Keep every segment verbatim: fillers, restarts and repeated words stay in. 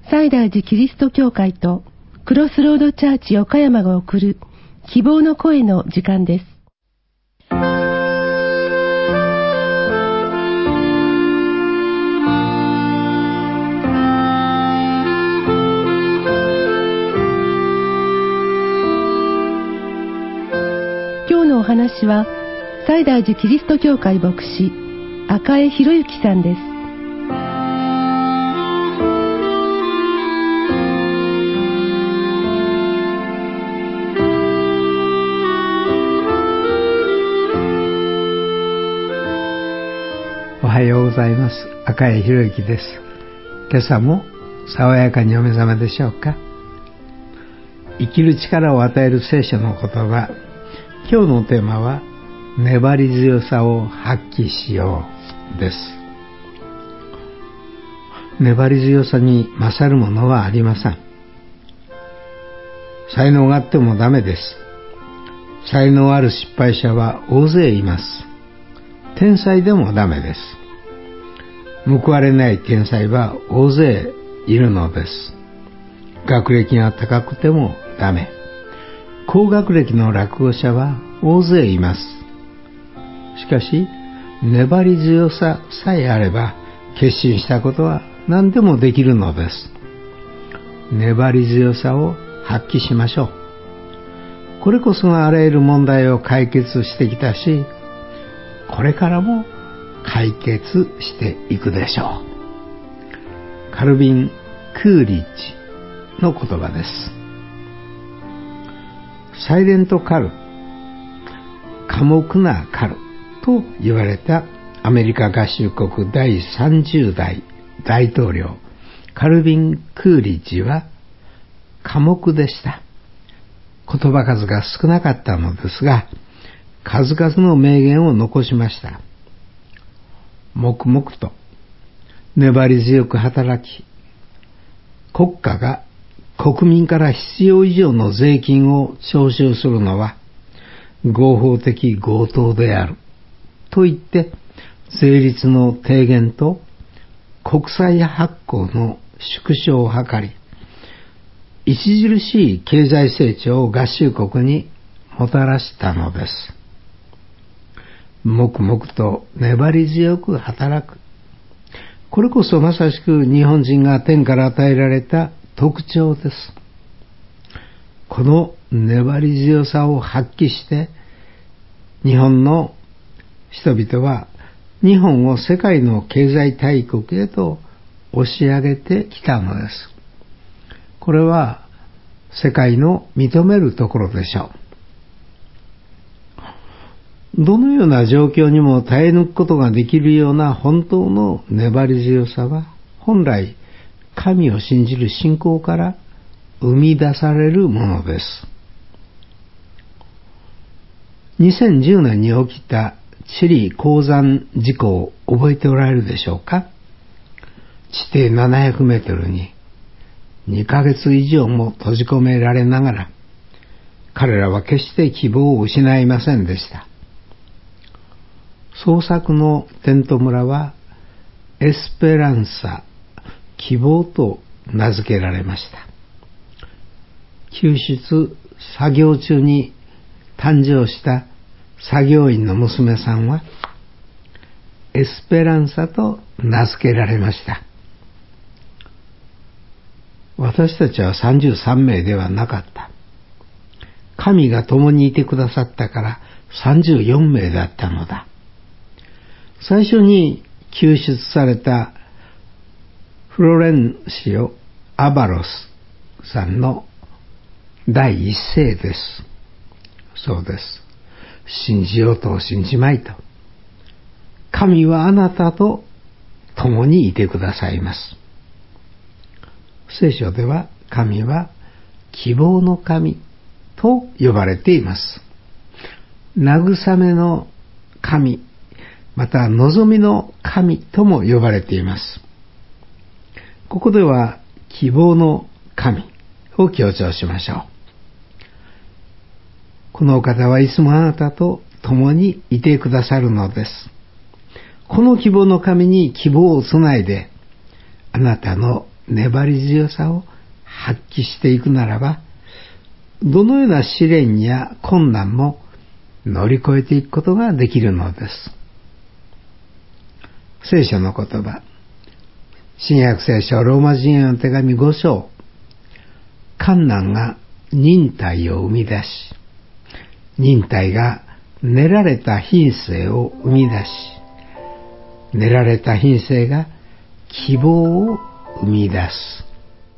西大寺キリスト教会とクロスロードチャーチ岡山が送る希望の声の時間です。今日のお話は西大寺キリスト教会牧師赤江博之さんです。 おはようございます。赤江博之です。今朝も爽やかにお目覚めでしょうか。生きる力を与える聖書の言葉、今日のテーマは粘り強さを発揮しようです。粘り強さに勝るものはありません。才能があってもダメです。才能ある失敗者は大勢います。天才でもダメです。報われない天才は大勢いるのです。学歴が高くてもダメ。高学歴の落語者は大勢います。しかし、粘り強ささえあれば、決心したことは何でもできるのです。粘り強さを発揮しましょう。これこそがあらゆる問題を解決してきたし、これからも解決していくでしょう。カルビン・クーリッジの言葉です。サイレントカル、寡黙なカルと言われたアメリカ合衆国だいさんじゅう代大統領カルビン・クーリッジは寡黙でした。言葉数が少なかったのですが、数々の名言を残しました。黙々と粘り強く働き、国家が国民から必要以上の税金を徴収するのは合法的強盗であると言って、税率の低減と国債発行の縮小を図り、著しい経済成長を合衆国にもたらしたのです。黙々と粘り強く働く。これこそまさしく日本人が天から与えられた特徴です。この粘り強さを発揮して、日本の人々は日本を世界の経済大国へと押し上げてきたのです。これは世界の認めるところでしょう。どのような状況にも耐え抜くことができるような本当の粘り強さは、本来神を信じる信仰から生み出されるものです。にせんじゅうねんに起きたチリ鉱山事故を覚えておられるでしょうか。地底ななひゃくメートルににかげつ以上も閉じ込められながら、彼らは決して希望を失いませんでした。捜索のテント村はエスペランサ、希望と名付けられました。救出作業中に誕生した作業員の娘さんはエスペランサと名付けられました。私たちはさんじゅうさんめいではなかった。神が共にいてくださったからさんじゅうよんめいだったのだ。最初に救出されたフロレンシオ・アバロスさんの第一声です。そうです。信じようと信じまいと。神はあなたと共にいてくださいます。聖書では神は希望の神と呼ばれています。慰めの神、また望みの神とも呼ばれています。ここでは希望の神を強調しましょう。このお方はいつもあなたと共にいてくださるのです。この希望の神に希望をつないで、あなたの粘り強さを発揮していくならば、どのような試練や困難も乗り越えていくことができるのです。聖書の言葉、新約聖書ローマ人への手紙ご章、患難が忍耐を生み出し、忍耐が練られた品性を生み出し、練られた品性が希望を生み出す。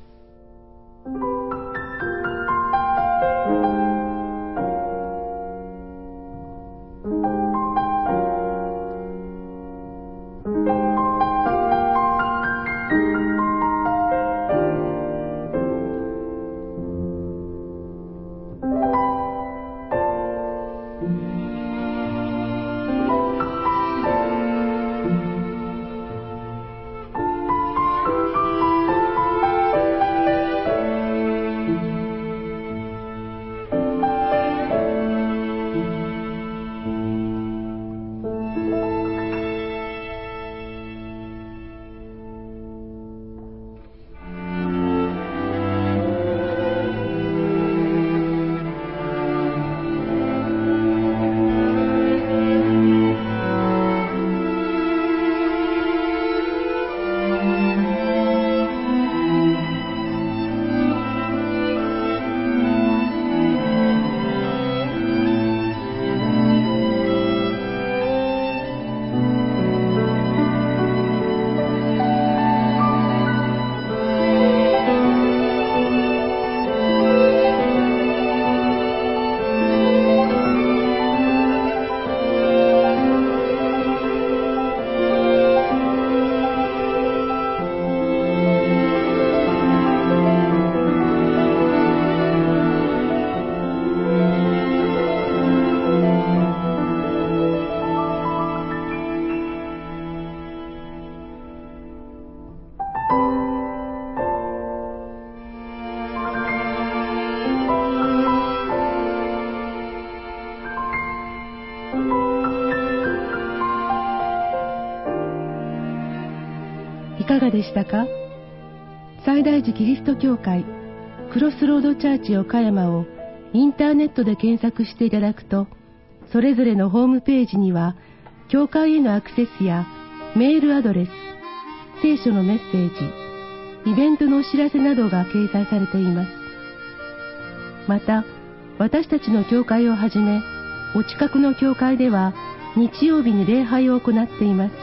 いかがでしたか？西大寺キリスト教会クロスロードチャーチ岡山をインターネットで検索していただくと、それぞれのホームページには教会へのアクセスやメールアドレス、聖書のメッセージ、イベントのお知らせなどが掲載されています。また、私たちの教会をはじめ、お近くの教会では日曜日に礼拝を行っています。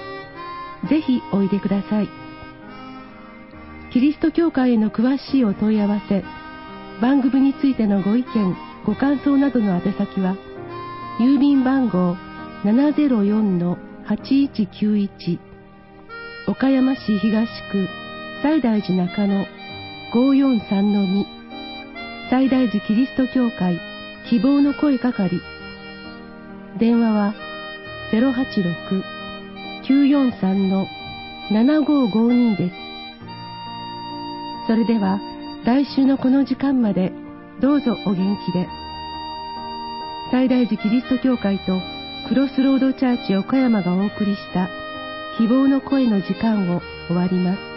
ぜひおいでください。キリスト教会への詳しいお問い合わせ、番組についてのご意見、ご感想などの宛先は、郵便番号 ななぜろよんのはちいちきゅういち、岡山市東区西大寺中野 ごよんさんのに、西大寺キリスト教会希望の声係。電話は ゼロはちろく きゅうよんさんのななごごに です。それでは来週のこの時間までどうぞお元気で。西大寺キリスト教会とクロスロードチャーチ岡山がお送りした希望の声の時間を終わります。